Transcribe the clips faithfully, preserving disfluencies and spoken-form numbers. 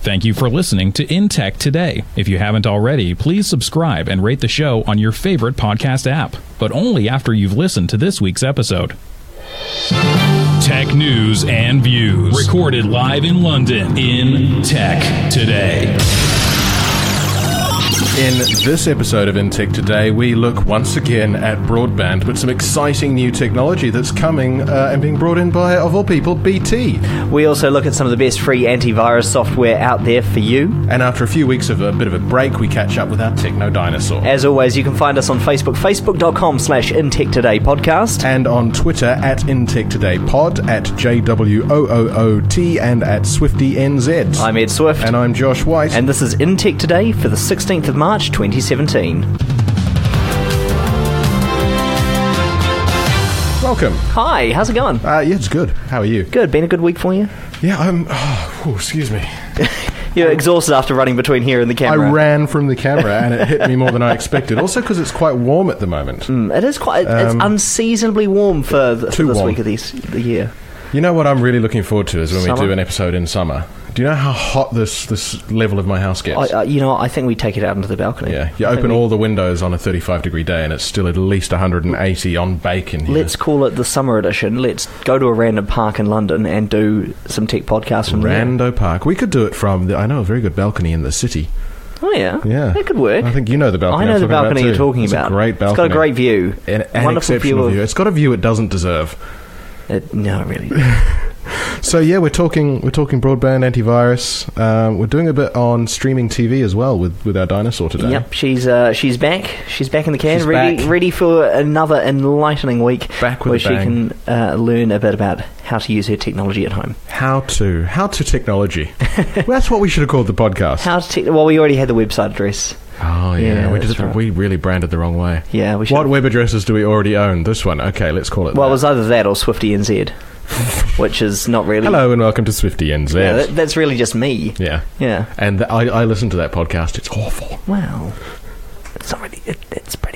Thank you for listening to In Tech Today. If you haven't already, please subscribe and rate the show on your favorite podcast app, but only after you've listened to this week's episode. Tech news and views. Recorded live in London. In Tech Today. In this episode of In Tech Today, we look once again at broadband, but some exciting new technology that's coming uh, and being brought in by, of all people, B T. We also look at some of the best free antivirus software out there for you. And after a few weeks of a bit of a break, we catch up with our techno dinosaur. As always, you can find us on Facebook, facebook.com slash InTechToday podcast. And on Twitter at InTechTodayPod, at J W O O O T, and at SwiftyNZ. I'm Ed Swift. And I'm Josh White. And this is In Tech Today for the sixteenth of March twenty seventeen. Welcome. Hi, how's it going? Uh, yeah, it's good. How are you? Good. Been a good week for you? Yeah, I'm... Oh, oh, excuse me. You're exhausted after running between here and the camera. I ran from the camera and it hit me more than I expected. Also because it's quite warm at the moment. Mm, it is quite... Um, it's unseasonably warm for, the, for this warm. week of these, the year. You know what I'm really looking forward to is when Summer? we do an episode in summer. Do you know how hot this, this level of my house gets? I, uh, you know, I think we take it out into the balcony. Yeah, you I open we, all the windows on a thirty-five degree day and it's still at least one hundred eighty on bake in here. Let's call it the summer edition. Let's go to a random park in London and do some tech podcasts from Rando there. Park. We could do it from, the, I know a very good balcony in the city. Oh, yeah? Yeah. That could work. I think you know the balcony. I know I'm the talking balcony about you're too. talking it's about. It's a great balcony. It's got a great view. An, an Wonderful exceptional view. view. Of, it's got a view it doesn't deserve. it, no, really. So yeah, we're talking we're talking broadband, antivirus. Um, we're doing a bit on streaming T V as well with, with our dinosaur today. Yep, she's uh, she's back. She's back in the can, She's ready back. ready for another enlightening week Back with where a she bang. can uh, learn a bit about how to use her technology at home. How to how to technology. Well, that's what we should have called the podcast. How to te- well, we already had the website address. Oh yeah, Yeah, we that's did. right. We really branded the wrong way. Yeah, we should. What web addresses do we already own? This one. Okay, let's call it. Well, it that. was either that or SwiftyNZ, which is not really. Hello and welcome to SwiftyNZ. Yeah, that, that's really just me. Yeah, Yeah. and th- I, I listened to that podcast. It's awful. Well, it's not really. It, it's pretty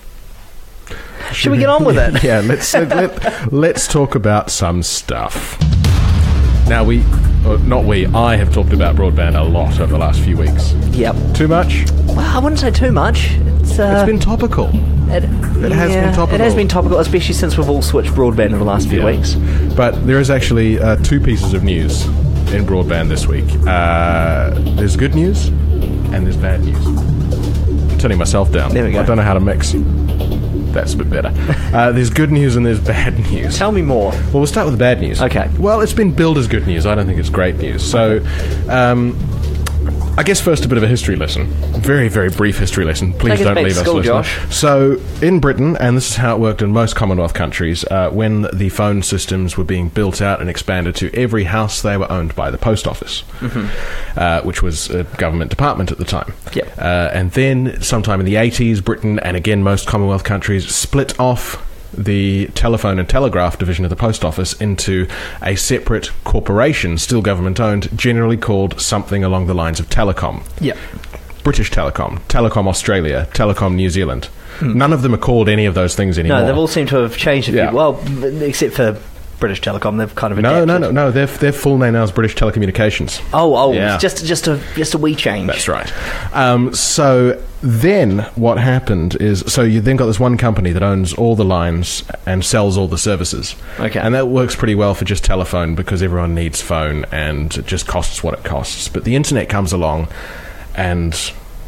good. Should we get on with it? Yeah, let's let, let, let's talk about some stuff. Now we, uh, not we, I have talked about broadband a lot over the last few weeks. Yep. Too much? Well, I wouldn't say too much. It's, uh, It's been topical. It, It has yeah, been topical. It has been topical, especially since we've all switched broadband in the last few Yeah. weeks. But there is actually uh, two pieces of news in broadband this week. Uh, there's good news and there's bad news. I'm turning myself down. There we go. I don't know how to mix. That's a bit better. Uh, there's good news and there's bad news. Tell me more. Well, we'll start with the bad news. Okay. Well, it's been billed as good news. I don't think it's great news. So, um, I guess first a bit of a history lesson. Very, very brief history lesson. Please Take us don't back leave to us, school, listener. Josh. So, in Britain, and this is how it worked in most Commonwealth countries, uh, when the phone systems were being built out and expanded to every house, they were owned by the post office, mm-hmm. uh, which was a government department at the time. Yep. Uh, and then, sometime in the eighties, Britain, and again most Commonwealth countries, split off the telephone and telegraph division of the post office into a separate corporation, still government owned, generally called something along the lines of Telecom. Yep. British Telecom, Telecom Australia, Telecom New Zealand. None of them are called any of those things anymore. No, they've all seemed to have changed a few. Yeah. Well, except for British Telecom, they've kind of no, adapted. no, no, no. Their their full name now is British Telecommunications. Oh, oh, Yeah. just just a just a wee change. That's right. Um, so then what happened is, so you then got this one company that owns all the lines and sells all the services. Okay. And that works pretty well for just telephone because everyone needs phone and it just costs what it costs. But the internet comes along and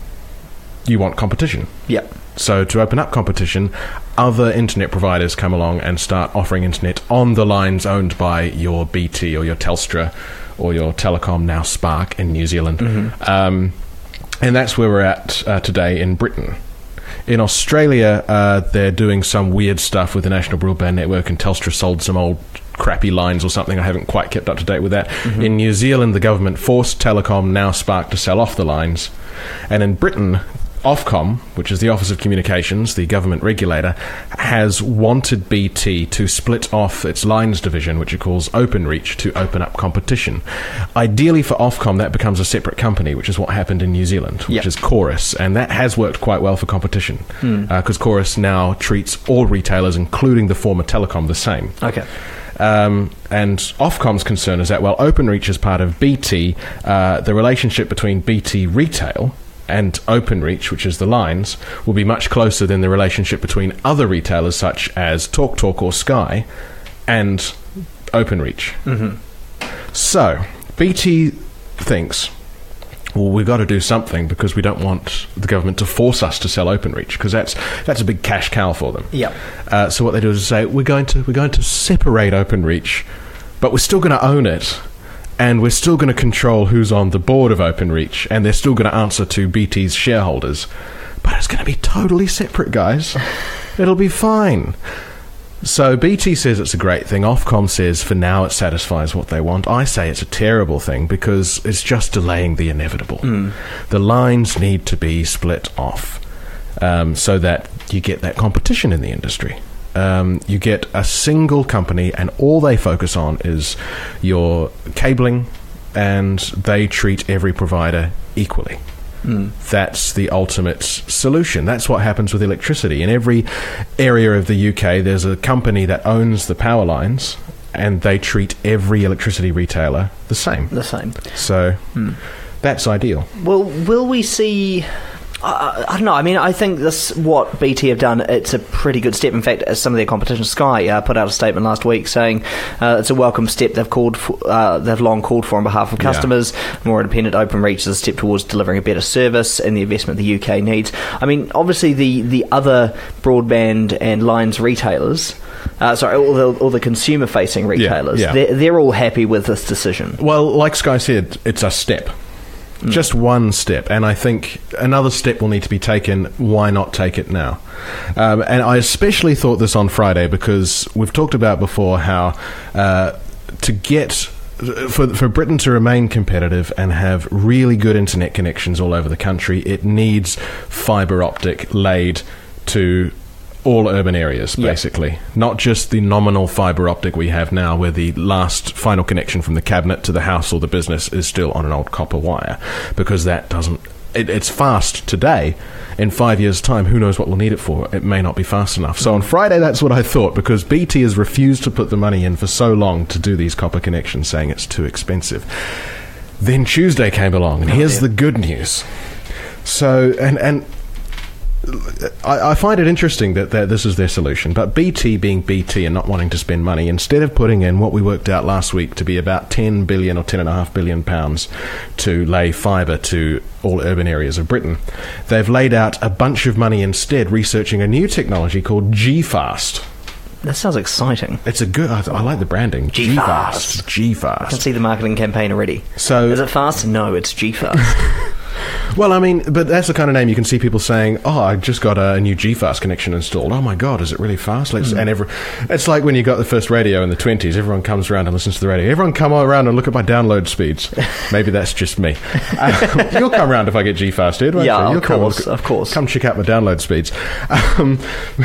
you want competition. Yep. So to open up competition, other internet providers come along and start offering internet on the lines owned by your B T or your Telstra or your Telecom, now Spark in New Zealand. Mm-hmm. Um, and that's where we're at uh, today in Britain. In Australia, uh, they're doing some weird stuff with the National Broadband Network, and Telstra sold some old crappy lines or something. I haven't quite kept up to date with that. Mm-hmm. In New Zealand, the government forced Telecom, now Spark, to sell off the lines. And in Britain, Ofcom, which is the Office of Communications, the government regulator, has wanted B T to split off its lines division, which it calls OpenReach, to open up competition. Ideally for Ofcom, that becomes a separate company, which is what happened in New Zealand, which yep. is Chorus, and that has worked quite well for competition, because hmm. uh, Chorus now treats all retailers, including the former Telecom, the same. Okay. Um, and Ofcom's concern is that, well, Openreach is part of B T. Uh, the relationship between B T Retail and Openreach, which is the lines, will be much closer than the relationship between other retailers such as TalkTalk or Sky and Openreach. Mm-hmm. So, B T thinks, well, we've got to do something because we don't want the government to force us to sell Openreach, because that's that's a big cash cow for them. Yep. Uh, so what they do is say, we're going to we're going to separate Openreach, but we're still going to own it. And we're still going to control who's on the board of Openreach, and they're still going to answer to B T's shareholders. But it's going to be totally separate, guys. It'll be fine. So B T says it's a great thing. Ofcom says for now it satisfies what they want. I say it's a terrible thing because it's just delaying the inevitable. Mm. The lines need to be split off um, so that you get that competition in the industry. Um, you get a single company and all they focus on is your cabling, and they treat every provider equally. Mm. That's the ultimate solution. That's what happens with electricity. In every area of the U K, there's a company that owns the power lines, and they treat every electricity retailer the same. The same. So mm. that's ideal. Well, will we see... I, I don't know. I mean, I think this what B T have done. It's a pretty good step. In fact, as some of their competition, Sky, uh, put out a statement last week saying uh, it's a welcome step. They've called, for, uh, they've long called for on behalf of customers. Yeah. More independent Openreach is a step towards delivering a better service and the investment the U K needs. I mean, obviously the the other broadband and lines retailers. Uh, sorry, all the, all the consumer-facing retailers. Yeah, yeah. They're, they're all happy with this decision. Well, like Sky said, it's a step. Mm. Just one step, and I think another step will need to be taken. Why not take it now? Um, and I especially thought this on Friday because we've talked about before how uh, to get for for Britain to remain competitive and have really good internet connections all over the country, it needs fibre optic laid to all urban areas, basically. Yep. Not just the nominal fibre optic we have now, where the last final connection from the cabinet to the house or the business is still on an old copper wire, because that doesn't... It, it's fast today. In five years' time, who knows what we'll need it for? It may not be fast enough. So on Friday, that's what I thought, because B T has refused to put the money in for so long to do these copper connections, saying it's too expensive. Then Tuesday came along, and oh, here's yeah. the good news. So, and... and I, I find it interesting that this is their solution, but B T being B T and not wanting to spend money, instead of putting in what we worked out last week to be about ten billion or ten and a half billion pounds to lay fibre to all urban areas of Britain, they've laid out a bunch of money instead researching a new technology called G-Fast. That sounds exciting. It's a good... I, I like the branding. G-Fast. G-Fast. I can see the marketing campaign already. So, is it fast? No, it's G-Fast. Well, I mean, but that's the kind of name you can see people saying, oh, I just got a new G-Fast connection installed. Oh, my God, is it really fast? Let's, mm. And every, it's like when you got the first radio in the twenties. Everyone comes around and listens to the radio. Everyone come around and look at my download speeds. Maybe that's just me. Uh, you'll come around if I get G-Fast, Ed, won't yeah, you? You'll of course, come, of course. Come check out my download speeds. Um...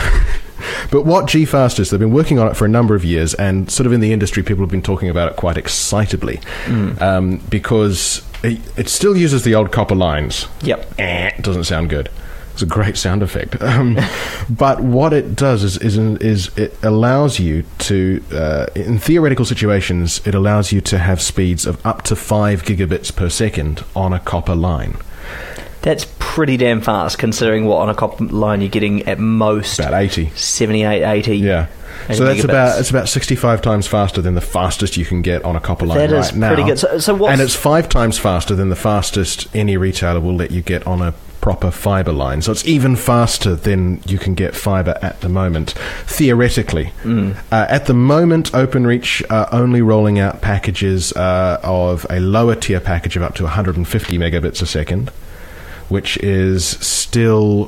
But what G-Fast is, they've been working on it for a number of years, and sort of in the industry, people have been talking about it quite excitably, mm. um, because it, it still uses the old copper lines. Yep. Eh, it doesn't sound good. It's a great sound effect. Um, but what it does is, is, is it allows you to, uh, in theoretical situations, it allows you to have speeds of up to five gigabits per second on a copper line. That's pretty damn fast, considering what on a copper line you're getting at most about eighty, seventy-eight, eighty. Yeah, eighty so that's gigabits. about it's about sixty-five times faster than the fastest you can get on a copper line that right is now. Pretty good. So, so what's and it's five times faster than the fastest any retailer will let you get on a proper fibre line. So it's even faster than you can get fibre at the moment, theoretically. Mm. Uh, at the moment, Openreach are only rolling out packages uh, of a lower tier package of up to one hundred fifty megabits a second, which is still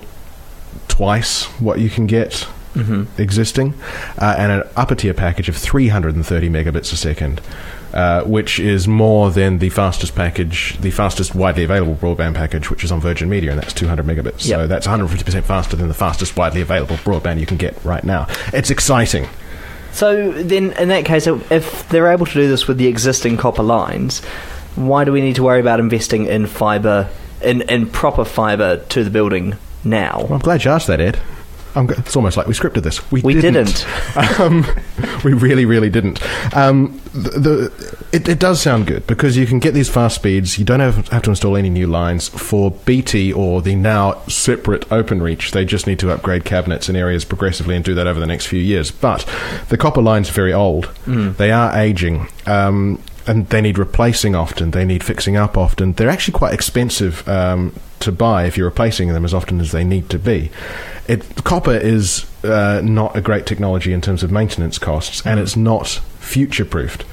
twice what you can get mm-hmm. existing, uh, and an upper tier package of three hundred thirty megabits a second, uh, which is more than the fastest package, the fastest widely available broadband package, which is on Virgin Media, and that's two hundred megabits. Yep. So that's one hundred fifty percent faster than the fastest widely available broadband you can get right now. It's exciting. So then, in that case, if they're able to do this with the existing copper lines, why do we need to worry about investing in fibre, in, in proper fibre to the building now? Well, I'm glad you asked that, Ed. I'm go- it's almost like we scripted this. We, We didn't. didn't. um, we really, really didn't. Um, the, the it, it does sound good because you can get these fast speeds. You don't have, have to install any new lines. For B T or the now separate OpenReach, they just need to upgrade cabinets in areas progressively and do that over the next few years. But the copper lines are very old. Mm. They are aging. Um, and they need replacing often. They need fixing up often. They're actually quite expensive um, to buy if you're replacing them as often as they need to be. It, copper is uh, not a great technology in terms of maintenance costs, and it's not future-proofed.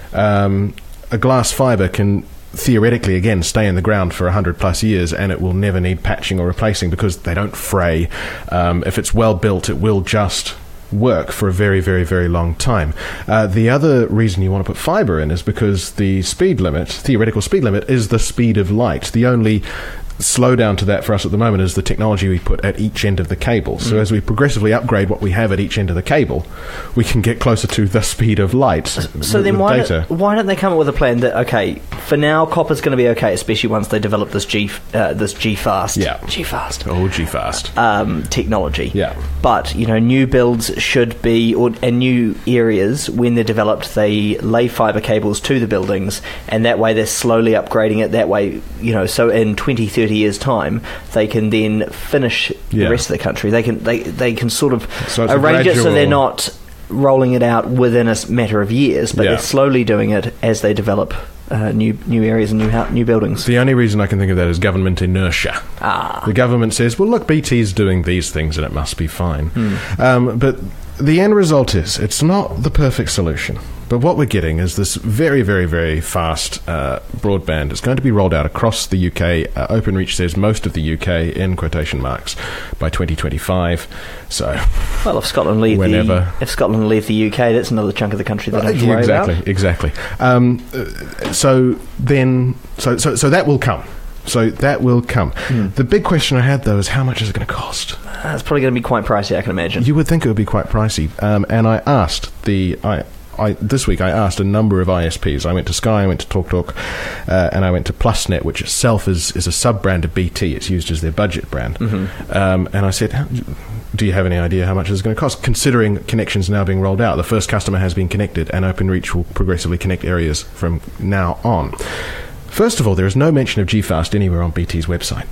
Um, a glass fibre can theoretically, again, stay in the ground for one hundred plus years, and it will never need patching or replacing because they don't fray. Um, if it's well built, it will just work for a very, very, very long time. Uh, the other reason you want to put fibre in is because the speed limit, theoretical speed limit, is the speed of light. The only slowdown to that for us at the moment is the technology we put at each end of the cable. So mm. as we progressively upgrade what we have at each end of the cable, we can get closer to the speed of light. So then why data. Don't, why don't they come up with a plan that, okay, for now copper's going to be okay, especially once they develop this G uh, this G-Fast yeah. G-Fast oh G-Fast um, technology. Yeah. But you know, new builds should be, or and new areas when they're developed, they lay fibre cables to the buildings, and that way they're slowly upgrading it. That way, you know, so in twenty, thirty years time they can then finish yeah. the rest of the country. They can they they can sort of so arrange gradual... it so they're not rolling it out within a matter of years, but yeah. they're slowly doing it as they develop uh, new new areas and new ha- new buildings. The only reason I can think of that is government inertia. Ah. The government says, well, look, B T's doing these things and it must be fine. Hmm. Um, but the end result is it's not the perfect solution. But what we're getting is this very, very, very fast uh, broadband. It's going to be rolled out across the U K. Uh, OpenReach says most of the U K in quotation marks by twenty twenty-five. So, well, if Scotland leave whenever. the if Scotland leave the U K, that's another chunk of the country they don't have to worry exactly, about. Exactly, um, so then, so so so that will come. So that will come. Mm. The big question I had, though, is how much is it going to cost? Uh, it's probably going to be quite pricey, I can imagine. You would think it would be quite pricey. Um, and I asked the... I, I, this week I asked a number of I S Ps. I went to Sky, I went to TalkTalk, uh, and I went to PlusNet, which itself is, is a sub-brand of B T. It's used as their budget brand. Mm-hmm. Um, and I said, do you have any idea how much it's going to cost? Considering connections now being rolled out, the first customer has been connected, and OpenReach will progressively connect areas from now on. First of all, there is no mention of G-Fast anywhere on B T's website.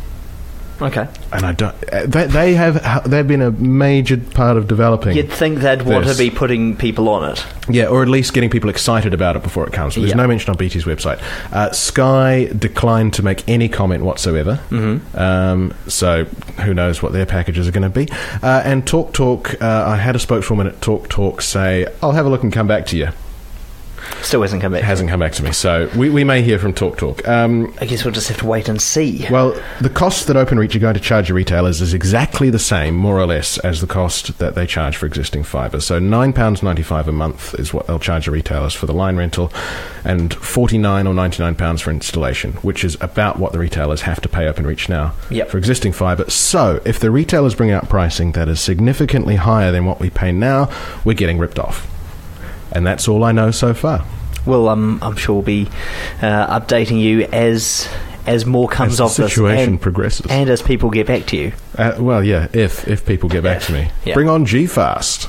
Okay. And I don't. They, they have. They've been a major part of developing. You'd think they'd want this. to be putting people on it. Yeah, or at least getting people excited about it before it comes. So there's yeah. no mention on B T's website. Uh, Sky declined to make any comment whatsoever. Mm-hmm. Um, so who knows what their packages are going to be. Uh, and TalkTalk, uh, I had a spokeswoman at TalkTalk say, I'll have a look and come back to you. Still hasn't come back. Hasn't come back to me. So we, we may hear from TalkTalk. Um, I guess we'll just have to wait and see. Well, the cost that OpenReach are going to charge your retailers is exactly the same, more or less, as the cost that they charge for existing fibre. So nine pounds ninety-five a month is what they'll charge your retailers for the line rental, and forty-nine or ninety-nine pounds for installation, which is about what the retailers have to pay OpenReach now yep. for existing fibre. So if the retailers bring out pricing that is significantly higher than what we pay now, we're getting ripped off. And that's all I know so far. Well, um, I'm sure we'll be uh, updating you as as more comes of this. As the situation and, progresses. And as people get back to you. Uh, well, yeah, if if people get back if, to me. Yeah. Bring on G-Fast.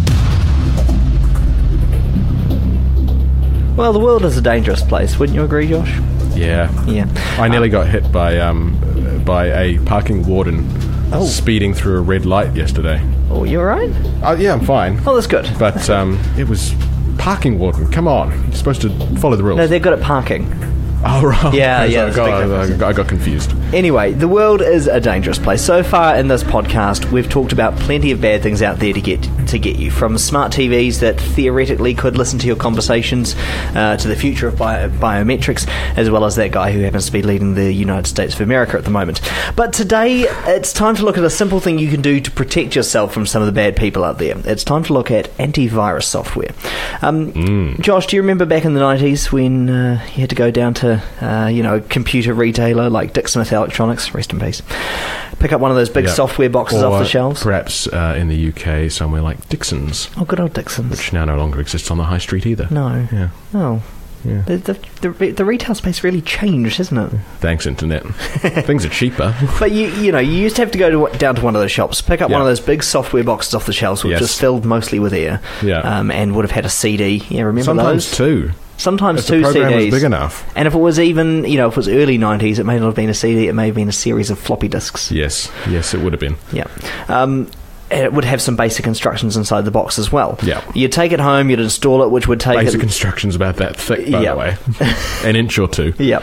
Well, the world is a dangerous place, wouldn't you agree, Josh? Yeah. Yeah. I nearly um, got hit by um by a parking warden oh. speeding through a red light yesterday. Oh, you all right? Uh, yeah, I'm fine. Oh, that's good. But um, it was parking warden. Come on, you're supposed to follow the rules. No, they're good at parking. Oh, right. Yeah, yeah. I got, I, got, I got confused. Anyway, the world is a dangerous place. So far in this podcast, we've talked about plenty of bad things out there to get to get you, from smart T Vs that theoretically could listen to your conversations, uh, to the future of bio- biometrics, as well as that guy who happens to be leading the United States of America at the moment. But today, it's time to look at a simple thing you can do to protect yourself from some of the bad people out there. It's time to look at antivirus software. Um, mm. Josh, do you remember back in the nineties when uh, you had to go down to Uh, you know, a computer retailer like Dick Smith Electronics, rest in peace, pick up one of those big yep. software boxes or off the shelves? Perhaps uh, in the U K somewhere like Dixon's. Oh, good old Dixon's. Which now no longer exists on the high street either. No. Yeah. Oh. Yeah. The, the, the, the retail space really changed, hasn't it? Thanks, internet. Things are cheaper. But you you know, you used to have to go to, down to one of those shops, pick up Yeah. one of those big software boxes off the shelves, which Yes. was filled mostly with air, Yeah. um, and would have had a C D. Yeah, remember Sometimes those? two. Sometimes If two the program C Ds. was big enough. And if it was even, you know, if it was early nineties, it may not have been a C D, it may have been a series of floppy disks. Yes, yes, it would have been. Yeah. Um, and it would have some basic instructions inside the box as well. Yeah. You'd take it home, you'd install it, which would take... Basic it, instructions about that thick, by Yeah. the way. An inch or two. Yeah.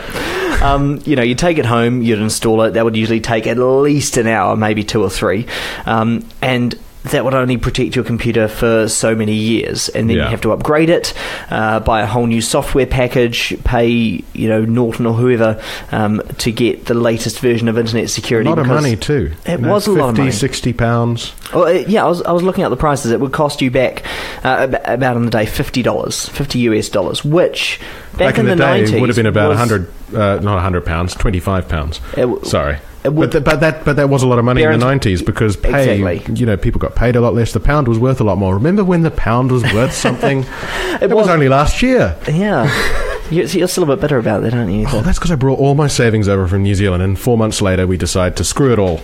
Um, you know, you'd take it home, you'd install it. That would usually take at least an hour, maybe two or three. Um, and that would only protect your computer for so many years. And then Yeah. you have to upgrade it, uh, buy a whole new software package, pay, you know, Norton or whoever um, to get the latest version of Internet Security. A lot of because- money, too. It You know, was a lot of fifty, money. sixty pounds. Well, uh, yeah, I was I was looking at the prices. It would cost you back uh, ab- about on the day fifty dollars, fifty U S dollars, which back, Back in the, day, nineties would have been about was- one hundred, uh, not one hundred pounds, twenty-five pounds. It w- Sorry. it would- but, th- but that but that was a lot of money Bear in the in- nineties because pay, Exactly. you know, people got paid a lot less. The pound was worth a lot more. Remember when the pound was worth something? it was, was- only last year. Yeah, you're, you're still a bit bitter about that, aren't you? Oh, that's because I brought all my savings over from New Zealand, and four months later we decided to screw it all.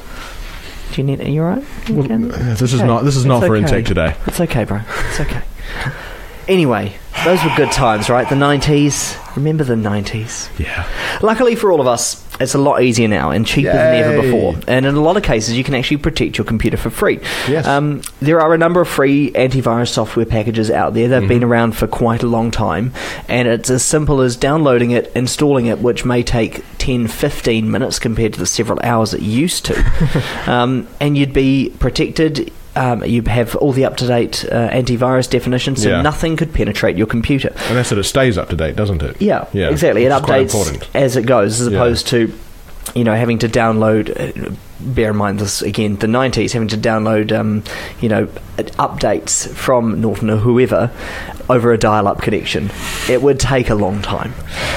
Do you need? Are you all right? You Well, okay? uh, this is Okay. not this is It's not for okay. Intech today. It's okay, bro. It's okay. Anyway, those were good times, right? The nineties. Remember the nineties? Yeah. Luckily for all of us, it's a lot easier now and cheaper than ever Yay. before. And in a lot of cases, you can actually protect your computer for free. Yes. Um, there are a number of free antivirus software packages out there. They've Mm-hmm. been around for quite a long time. And it's as simple as downloading it, installing it, which may take ten, fifteen minutes compared to the several hours it used to. um, and you'd be protected. Um, you have all the up-to-date uh, antivirus definitions, so Yeah. nothing could penetrate your computer. And that's that it stays up to date, doesn't it? Yeah, Yeah, exactly. It which is quite updates important. as it goes, as Yeah. opposed to, you know, having to download. Uh, bear in mind this again, the nineties, having to download, um, you know, updates from Norton or whoever over a dial-up connection. It would take a long time.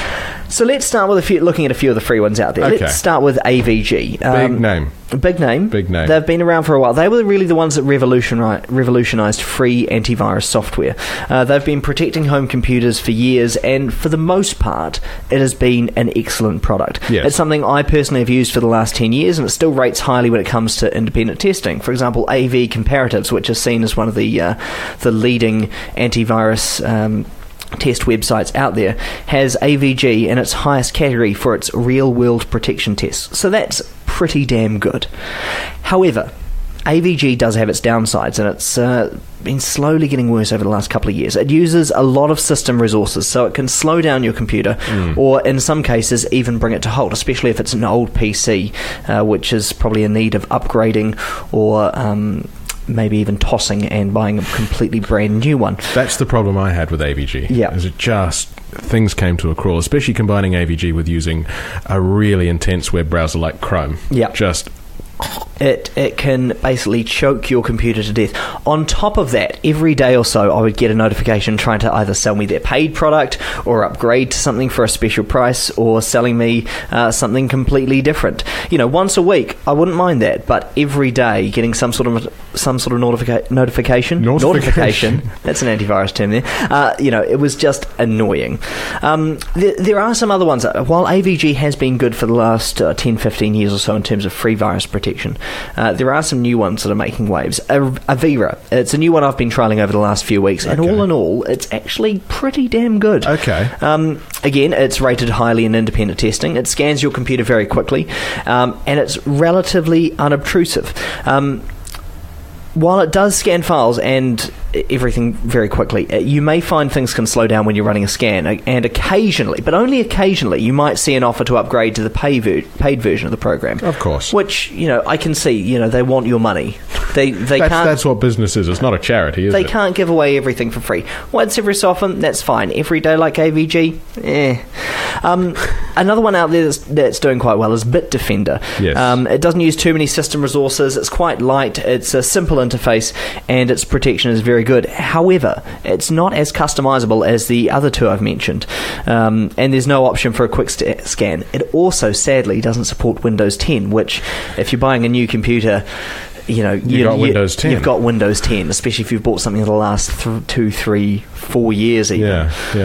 So let's start with a few, looking at a few of the free ones out there. Okay. Let's start with A V G. Big Um, name. Big name. Big name. They've been around for a while. They were really the ones that revolutioni- revolutionised free antivirus software. Uh, they've been protecting home computers for years, and for the most part, it has been an excellent product. Yes. It's something I personally have used for the last ten years, and it still rates highly when it comes to independent testing. For example, A V Comparatives, which is seen as one of the uh, the leading antivirus Um, test websites out there, has A V G in its highest category for its real-world protection tests. So that's pretty damn good. However, A V G does have its downsides, and it's uh, been slowly getting worse over the last couple of years. It uses a lot of system resources, so it can slow down your computer, or in some cases even bring it to halt, especially if it's an old P C, uh, which is probably in need of upgrading or um, maybe even tossing and buying a completely brand new one. That's the problem I had with A V G. Yeah. Is it just things came to a crawl, especially combining A V G with using a really intense web browser like Chrome. Yeah. Just It it can basically choke your computer to death. On top of that, every day or so I would get a notification trying to either sell me their paid product or upgrade to something for a special price, or selling me uh, something completely different. You know, once a week I wouldn't mind that, but every day getting some sort of some sort of notifica- notification Notification. that's an antivirus term there. Uh, you know, it was just annoying. Um, there, there are some other ones. While A V G has been good for the last uh, ten, fifteen years or so in terms of free virus protection, Uh, there are some new ones that are making waves. A- Avira, it's a new one I've been trialling over the last few weeks, and Okay. all in all, it's actually pretty damn good. Okay. Um, again, it's rated highly in independent testing. It scans your computer very quickly, um, and it's relatively unobtrusive. Um, while it does scan files and everything very quickly, uh, you may find things can slow down when you're running a scan, uh, and occasionally, but only occasionally, you might see an offer to upgrade to the pay ver- paid version of the program. Of course. Which, you know, I can see, you know, they want your money. They they that's, can't that's what business is. It's not a charity, is they it? can't give away everything for free. Once every so often, that's fine. Every day like A V G, eh. Um, another one out there that's, that's doing quite well is Bitdefender. Yes. Um, it doesn't use too many system resources. It's quite light. It's a simple interface, and its protection is very good. However, it's not as customizable as the other two I've mentioned, um, and there's no option for a quick st- scan. It also, sadly, doesn't support Windows ten, which, if you're buying a new computer, you know, You got Windows ten. You've got Windows ten, especially if you've bought something in the last th- two, three, four years even. Yeah, yeah.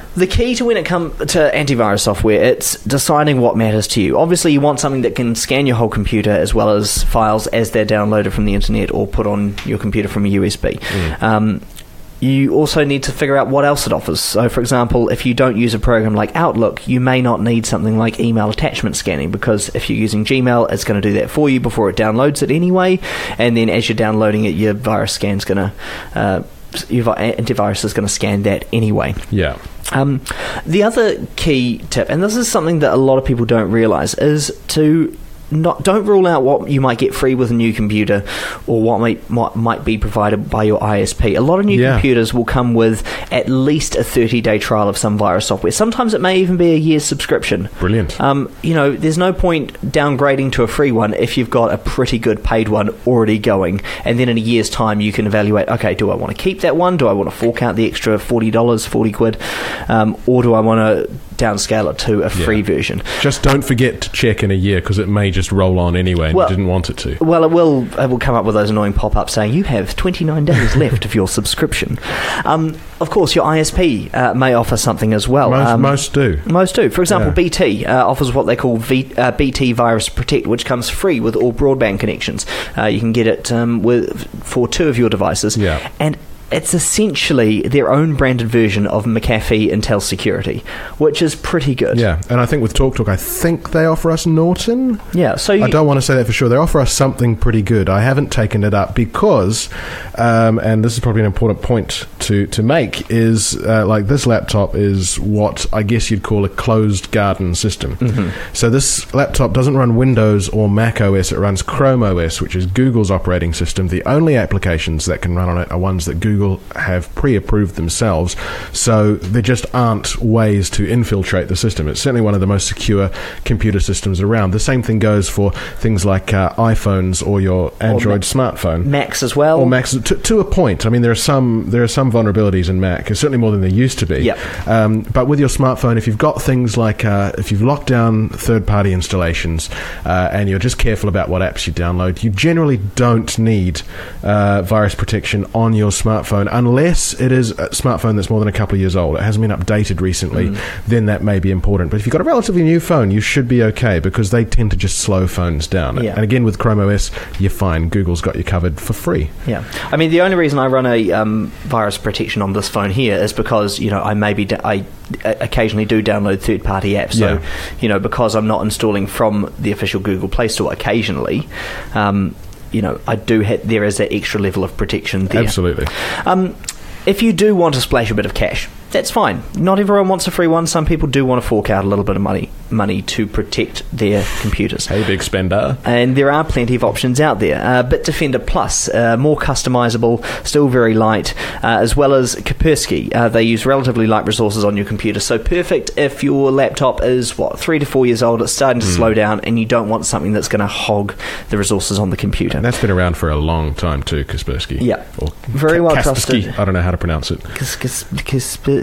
The key to when it comes to antivirus software, it's deciding what matters to you. Obviously, you want something that can scan your whole computer as well as files as they're downloaded from the internet or put on your computer from a U S B. Mm. Um, you also need to figure out what else it offers. So, for example, if you don't use a program like Outlook, you may not need something like email attachment scanning, because if you're using Gmail, it's going to do that for you before it downloads it anyway, and then as you're downloading it, your virus scan's going to... Uh, your antivirus is going to scan that anyway. Yeah. Um, the other key tip, and this is something that a lot of people don't realise, is to not don't rule out what you might get free with a new computer or what might might, might be provided by your I S P. A lot of new yeah. computers will come with at least a thirty-day trial of some virus software. Sometimes it may even be a year's subscription. Brilliant. Um, you know, there's no point downgrading to a free one if you've got a pretty good paid one already going, and then in a year's time you can evaluate, okay, do I want to keep that one? Do I want to fork out the extra forty dollars, forty quid? Um, or do I want to downscale it to a free yeah. version? Just don't forget to check in a year, because it may just roll on anyway and well, you didn't want it to. Well, it will it will come up with those annoying pop-ups saying you have twenty-nine days left of your subscription. Um, of course, your I S P uh, may offer something as well. Most, um, most do. Most do. For example, yeah. B T uh, offers what they call v, uh, B T Virus Protect, which comes free with all broadband connections. Uh, you can get it um, with for two of your devices. Yeah. And it's essentially their own branded version of McAfee Intel Security, which is pretty good. Yeah, and I think with TalkTalk, I think they offer us Norton. Yeah, so you, I don't want to say that for sure. They offer us something pretty good. I haven't taken it up because, um, and this is probably an important point to, to make, is uh, like this laptop is what I guess you'd call a closed garden system. Mm-hmm. So this laptop doesn't run Windows or Mac O S, it runs Chrome O S, which is Google's operating system. The only applications that can run on it are ones that Google have pre-approved themselves, so there just aren't ways to infiltrate the system. It's certainly one of the most secure computer systems around. The same thing goes for things like uh, iPhones or your Android or Ma- smartphone. Macs as well. Or Macs, to, to a point. I mean, there are some there are some vulnerabilities in Mac, certainly more than there used to be. Yep. Um, but with your smartphone, if you've got things like, uh, if you've locked down third-party installations uh, and you're just careful about what apps you download, you generally don't need uh, virus protection on your smartphone, unless it is a smartphone that's more than a couple of years old. It hasn't been updated recently, mm. then that may be important. But if you've got a relatively new phone, you should be okay, because they tend to just slow phones down. Yeah. And again, with Chrome O S, you're fine. Google's got you covered for free. Yeah. I mean, the only reason I run a um, virus protection on this phone here is because, you know, I maybe da- I occasionally do download third-party apps. So, yeah. you know, because I'm not installing from the official Google Play Store occasionally, um, you know, I do have, there is that extra level of protection there. Absolutely. Um, if you do want to splash a bit of cash, that's fine. Not everyone wants a free one. Some people do want to fork out a little bit of money money to protect their computers. Hey, big spender. And there are plenty of options out there. Uh, Bitdefender Plus, uh, more customizable, still very light, uh, as well as Kaspersky. Uh, they use relatively light resources on your computer, so perfect if your laptop is, what, three to four years old, it's starting to mm. slow down, and you don't want something that's going to hog the resources on the computer. And that's been around for a long time too, Kaspersky. Yeah. Or very Ka- well Kaspersky. trusted. I don't know how to pronounce it. Kas- Kas- Kas-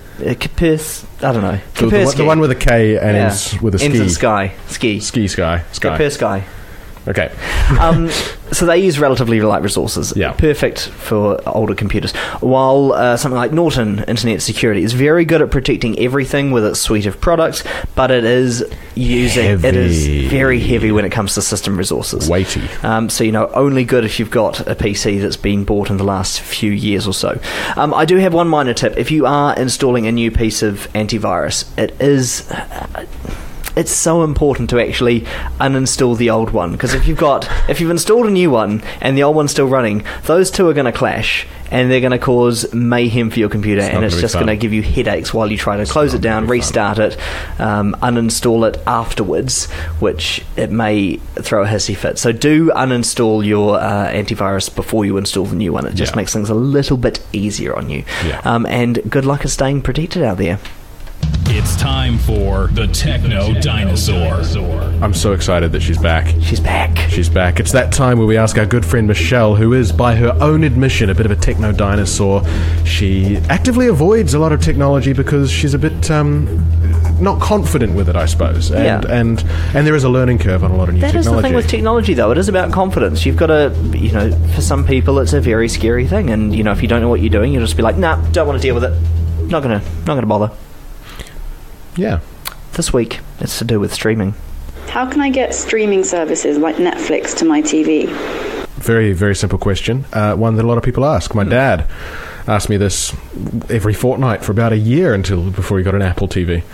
Kapers, I don't know. The, the, the one with a K and yeah. ends with a ski. Ends in sky. Ski. Ski sky. Sky. Kaspersky. Okay. um, so they use relatively light resources. Yeah. Perfect for older computers. While uh, something like Norton Internet Security is very good at protecting everything with its suite of products, but it is using heavy. It is very heavy when it comes to system resources. Weighty. Um, so, you know, only good if you've got a P C that's been bought in the last few years or so. Um, I do have one minor tip. If you are installing a new piece of antivirus, it is... Uh, it's so important to actually uninstall the old one, because if you've got if you've installed a new one and the old one's still running, those two are going to clash and they're going to cause mayhem for your computer, it's and it's just going to give you headaches while you try to it's close it down, restart it, um, uninstall it afterwards, which it may throw a hissy fit. So do uninstall your uh, antivirus before you install the new one. It just yeah. makes things a little bit easier on you. Yeah. Um, and good luck at staying protected out there. It's time for the Techno Dinosaur. I'm so excited that she's back. She's back. She's back. It's that time where we ask our good friend Michelle, who is, by her own admission, a bit of a techno dinosaur. She actively avoids a lot of technology because she's a bit um, not confident with it, I suppose. And, yeah. and and there is a learning curve on a lot of new that technology. That is the thing with technology, though. It is about confidence. You've got to, you know, for some people, it's a very scary thing. And, you know, if you don't know what you're doing, you'll just be like, nah, don't want to deal with it. Not gonna, not gonna bother. Yeah. This week, it's to do with streaming. How can I get streaming services like Netflix to my T V? Very, very simple question. Uh, one that a lot of people ask. My dad asked me this every fortnight for about a year until before he got an Apple T V,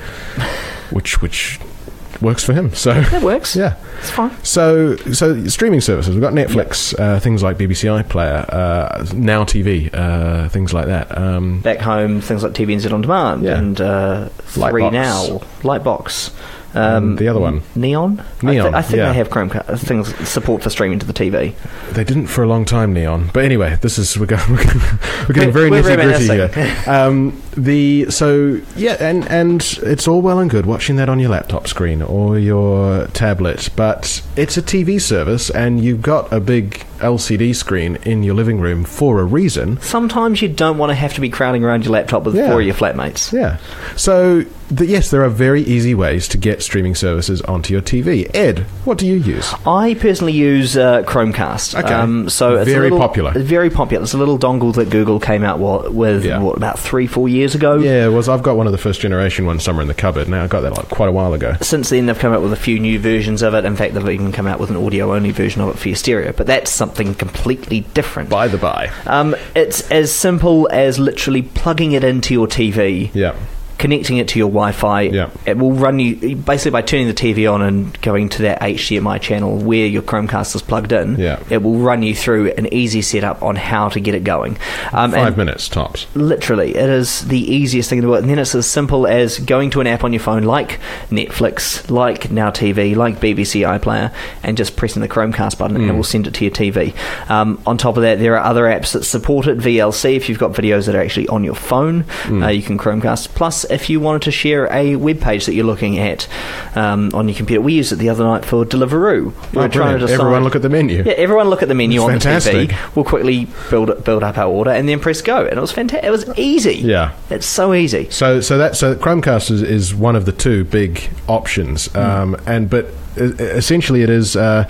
which which works for him. So that works. Yeah, it's fine. So, so streaming services. We've got Netflix, yep. uh, things like B B C iPlayer, uh, Now T V, uh, things like that. Um, Back home, things like T V N Z On Demand yeah. and uh, three Now, Lightbox. Um, the other one, Neon. Neon. I, th- I think yeah. they have Chromecast things support for streaming to the T V. They didn't for a long time, Neon. But anyway, this is we're, going, we're getting very nitty gritty here. Um, the so yeah, and and it's all well and good watching that on your laptop screen or your tablet, but it's a T V service, and you've got a big L C D screen in your living room for a reason. Sometimes you don't want to have to be crowding around your laptop with yeah. four of your flatmates. Yeah. So the, yes, there are very easy ways to get streaming services onto your T V. Ed, what do you use? I personally use uh, Chromecast. Okay. Um, so it's very a little, popular. Very popular. It's a little dongle that Google came out with yeah. what, about three, four years ago. Yeah, it was. I've got one of the first generation ones somewhere in the cupboard. Now I got that like quite a while ago. Since then, they've come out with a few new versions of it. In fact, they've even come out with an audio-only version of it for your stereo. But that's something completely different. By the by, um, it's as simple as literally plugging it into your T V. Yeah. Connecting it to your Wi-Fi. Yeah. It will run you basically by turning the T V on and going to that H D M I channel where your Chromecast is plugged in. Yeah. It will run you through an easy setup on how to get it going. Um, Five minutes tops. Literally, it is the easiest thing in the world. And then it's as simple as going to an app on your phone like Netflix, like Now T V, like B B C iPlayer, and just pressing the Chromecast button, mm. and it will send it to your T V. Um, on top of that, there are other apps that support it, V L C. If you've got videos that are actually on your phone, mm. uh, you can Chromecast. Plus, if you wanted to share a web page that you're looking at um, on your computer, we used it the other night for Deliveroo. We oh, were trying to decide, everyone look at the menu. Yeah, everyone look at the menu it's on fantastic. the T V. We'll quickly build it, build up our order and then press go. And it was fantastic. It was easy. Yeah, it's so easy. So, so that so Chromecast is, is one of the two big options, mm. um, and but. Essentially, it is. Uh,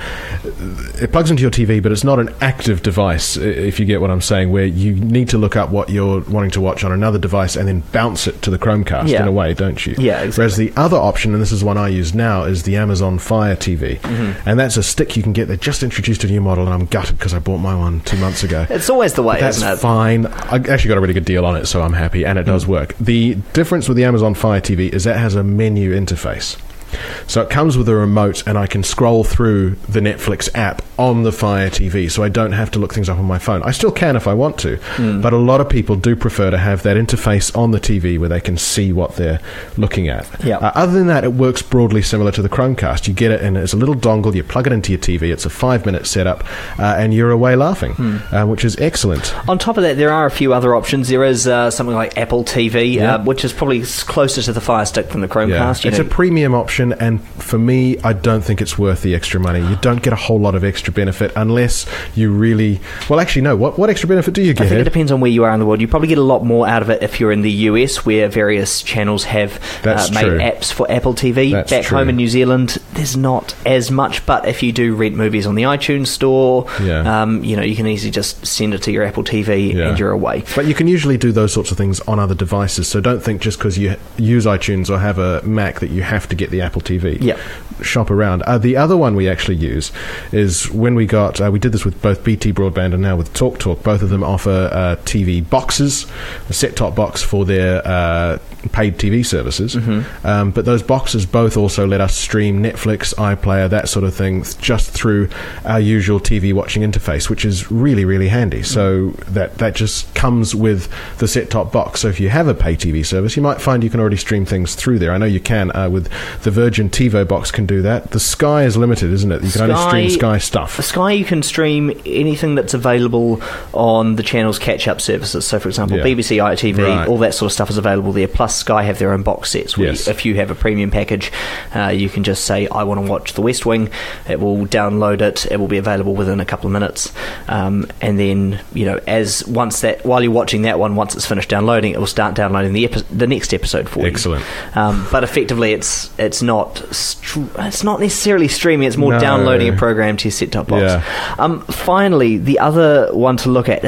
it plugs into your T V, but it's not an active device. If you get what I'm saying, where you need to look up what you're wanting to watch on another device and then bounce it to the Chromecast yeah. in a way, don't you? Yeah. Exactly. Whereas the other option, and this is one I use now, is the Amazon Fire T V, mm-hmm. and that's a stick you can get. They just introduced a new model, and I'm gutted because I bought my one two months ago. It's always the way. But that's isn't it? fine. I actually got a really good deal on it, so I'm happy, and it mm. does work. The difference with the Amazon Fire T V is that it has a menu interface. So it comes with a remote, and I can scroll through the Netflix app on the Fire T V, so I don't have to look things up on my phone. I still can if I want to, mm. but a lot of people do prefer to have that interface on the T V where they can see what they're looking at. Yep. Uh, other than that, it works broadly similar to the Chromecast. You get it in, it's a little dongle, you plug it into your T V, it's a five-minute setup, uh, and you're away laughing, mm. uh, which is excellent. On top of that, there are a few other options. There is uh, something like Apple T V, yeah. uh, which is probably closer to the Fire Stick than the Chromecast. Yeah. It's know. a premium option, and for me, I don't think it's worth the extra money. You don't get a whole lot of extra benefit unless you really... Well, actually, no. What what extra benefit do you get? I think it depends on where you are in the world. You probably get a lot more out of it if you're in the U S, where various channels have uh, made true. apps for Apple T V. That's Back true. home in New Zealand, there's not as much, but if you do rent movies on the iTunes store, yeah. um, you know, you can easily just send it to your Apple T V yeah. and you're away. But you can usually do those sorts of things on other devices, so don't think just because you use iTunes or have a Mac that you have to get the Apple T V. Yeah. Shop around. Uh, the other one we actually use is when we got, uh, we did this with both B T Broadband and now with TalkTalk. Talk. Both of them offer uh, T V boxes, a set-top box for their uh, paid T V services. Mm-hmm. Um, but those boxes both also let us stream Netflix, iPlayer, that sort of thing, just through our usual T V watching interface, which is really, really handy. Mm-hmm. So that, that just comes with the set-top box. So if you have a pay T V service, you might find you can already stream things through there. I know you can uh, with the Virgin TiVo box can do that. The Sky is limited, isn't it? You can Sky, only stream Sky stuff. Sky, you can stream anything that's available on the channel's catch-up services. So, for example, yeah. B B C I T V, right. all that sort of stuff is available there. Plus, Sky have their own box sets. Where yes. you, if you have a premium package, uh, you can just say, I want to watch The West Wing. It will download it. It will be available within a couple of minutes. Um, and then, you know, as once that, while you're watching that one, once it's finished downloading, it will start downloading the epi- the next episode for Excellent. you. Excellent. Um, but effectively, it's it's not str- it's not necessarily streaming. It's more no. downloading a program to your set-top box. Yeah. Um, finally, the other one to look at is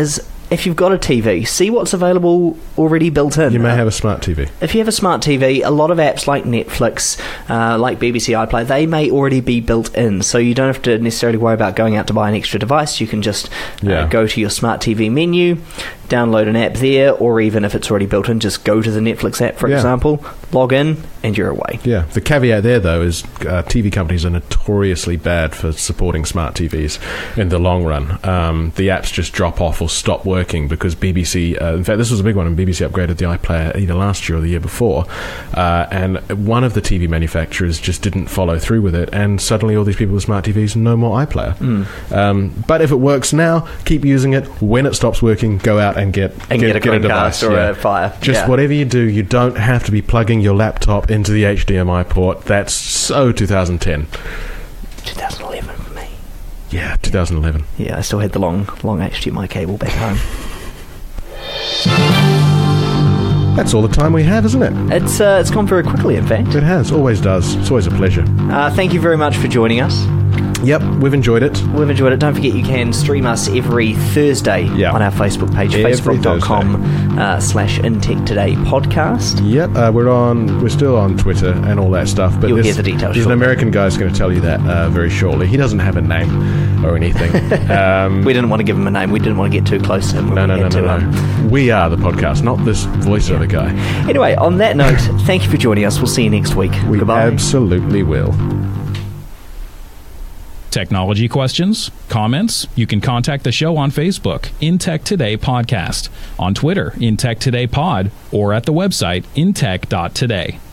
if you've got a T V, see what's available already built in. You may Uh, have a smart T V. If you have a smart T V, a lot of apps like Netflix, uh, like B B C iPlayer, they may already be built in, so you don't have to necessarily worry about going out to buy an extra device. You can just uh, Yeah. go to your smart T V menu, download an app there, or even if it's already built in, just go to the Netflix app, for Yeah. example, log in, and you're away. Yeah, the caveat there, though, is uh, T V companies are notoriously bad for supporting smart T Vs in the long run. Um, the apps just drop off or stop working because B B C, uh, in fact, this was a big one, and B B C upgraded the iPlayer either last year or the year before, uh, and one of the T V manufacturers just didn't follow through with it, and suddenly all these people with smart T Vs, no more iPlayer. Mm. Um, but if it works now, keep using it. When it stops working, go out and get, And get a Chromecast device. or yeah. a Fire. Just Yeah. whatever you do, you don't have to be plugging your laptop into the H D M I port. That's so twenty ten. twenty eleven for me. Yeah, twenty eleven. Yeah, I still had the long, long H D M I cable back home. That's all the time we have, isn't it? It's uh, it's gone very quickly, in fact. It has. Always does. It's always a pleasure. Uh, thank you very much for joining us. Yep, we've enjoyed it. We've enjoyed it. Don't forget you can stream us every Thursday Yeah. on our Facebook page, Every facebook.com uh, slash Intech Today podcast. Yep, uh, we're on. We're still on Twitter and all that stuff. But You'll this, hear the details There's an shortly. American guy's going to tell you that uh, very shortly. He doesn't have a name or anything. Um, We didn't want to give him a name. We didn't want to get too close to him. when no, no, we no, had no, to, no. um, We are the podcast, not this voiceover guy. Anyway, on that note, thank you for joining us. We'll see you next week. We Goodbye. absolutely will. Technology questions? Comments? You can contact the show on Facebook, In Tech Today Podcast, on Twitter, In Tech Today Pod, or at the website intech dot today.